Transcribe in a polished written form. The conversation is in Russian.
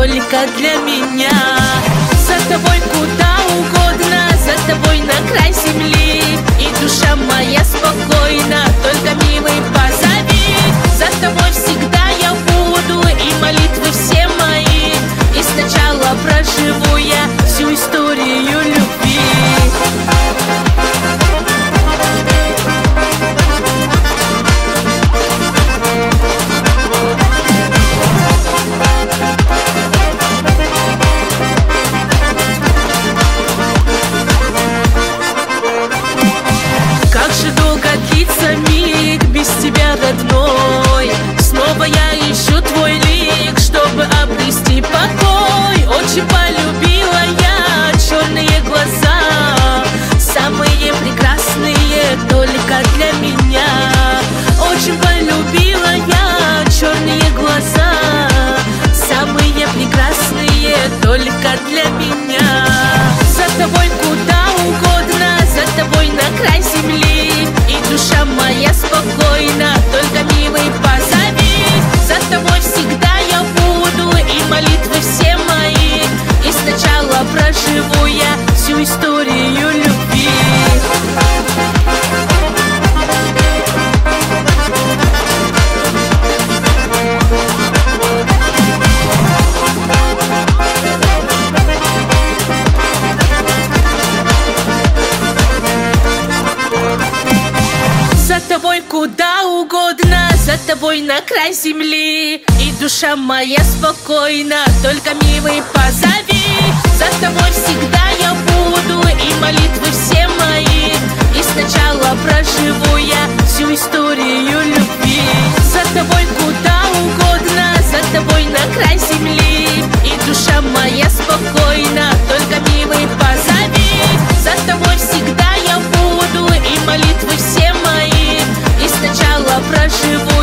только для меня. За тобой куда угодно, за тобой на край земли, и душа моя спокойна, только милый позови. За тобой всегда я буду, и молитвы все мои, и сначала проживу я всю историю любви. Как же долго длится миг без тебя, родной. Снова я ищу твой лик, чтобы обрести покой. Очень полюбила я черные глаза, самые прекрасные только для меня. Очень полюбила я черные глаза, самые прекрасные только для меня. За тобой куда угодно, за тобой на край земли, и душа моя спокойна, только милый позови. За тобой всегда я буду, и молитвы все мои, и сначала проживу я всю историю любви. За тобой куда угодно, за тобой на край земли, и душа моя спокойна, только милый позови. За тобой всегда я буду, и молитвы все мои, и сначала проживу я всю историю любви. За тобой куда угодно, за тобой на край земли, и душа моя спокойна, только милый позови. За тобой всегда я буду, и молитвы все мои, и сначала проживу